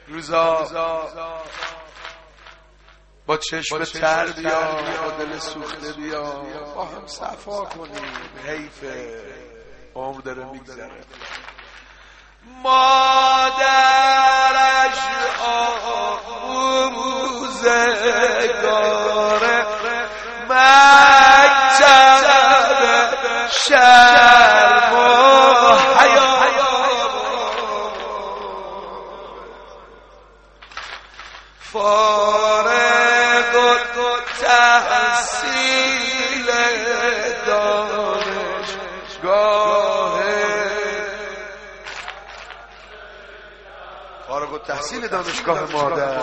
روزا با چشم تر بیا، با دل سوخته بیا، با هم صفا کنیم. حیفه عمر داره میگذره. مادرش آموزگاره مکتب شرم و حیا، فارغ التحصیل دانشگاه، فارغ التحصیل دانشگاه مادر،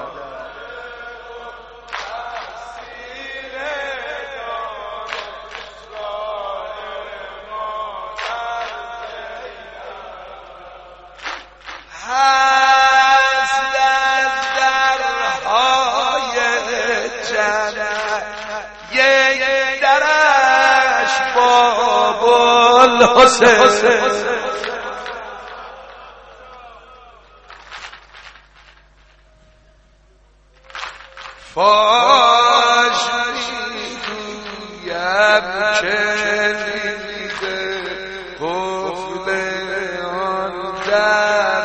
فاش میگویم کلیده قفل آن در،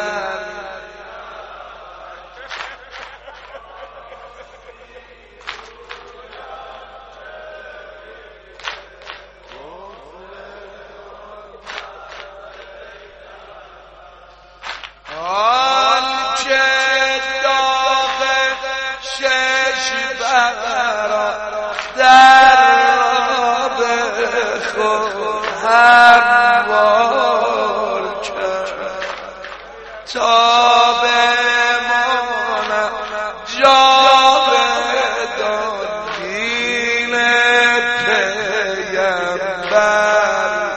آنچه داغ شش برا در آب خود هموار کرد تا بمانم جاودان گیل پیمبر.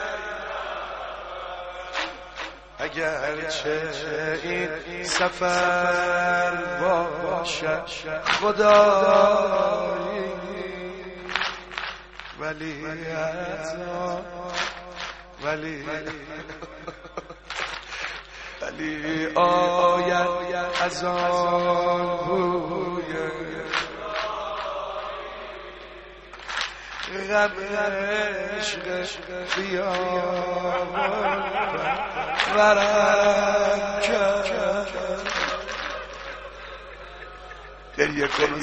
اگرچه این سفر باشد خدایی، ولی آید از آن بوی غم عشق بیامون ورم کرد. گریه کن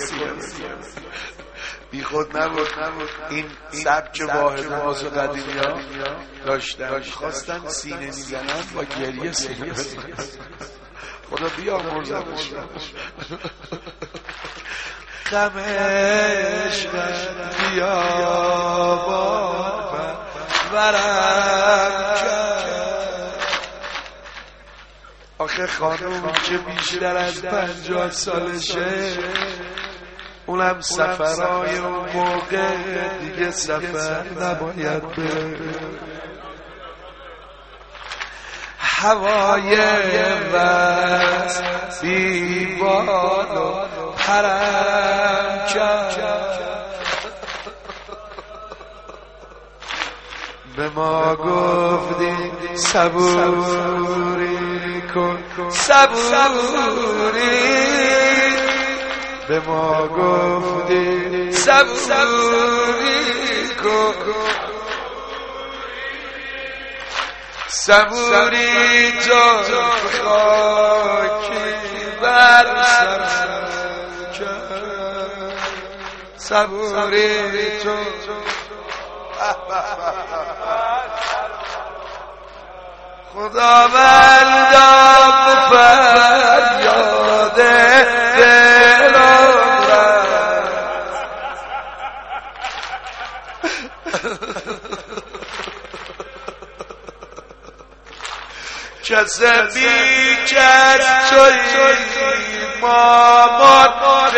بی خود نبود. این سبک واحد ناس و قدیمی ها داشتن، خواستن سینه میزنن با گریه سینه بزنن. خدا بیامرزدش. غم عشق بیامون ورم کرد. آخه خانوم که بیشتر از 50 سالشه، اونم سفرهای اون موقع دیگه سفر نباید بره. هوای وز بیبال و حرم کرد. به ما گفتی صبوری کن، صبوری، به ما گفتی صبوری کن، صبوری تو خاکی بر سرم کرد، صبوری تو خداوندم به فریاد دلم کس بی کس توی مامان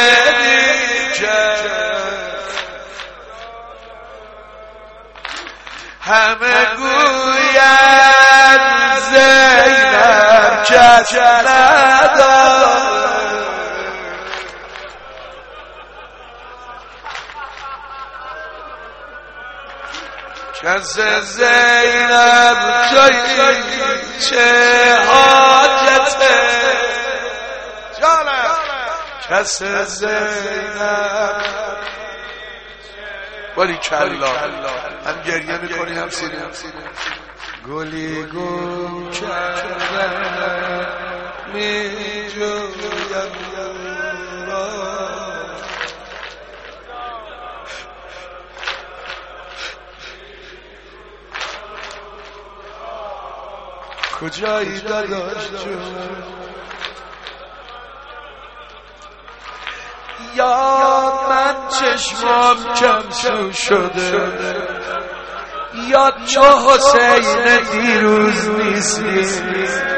همه گوید زینب کس نداره. کس زینب توی چه حاجته کس زینب. باری کلا هم گریه میکنی هم سینه. گلی گم کردن می جویم را، کجایی داداش جون؟ یا من چشمام کم سو شده، یا چو حسین دیروز نیستی.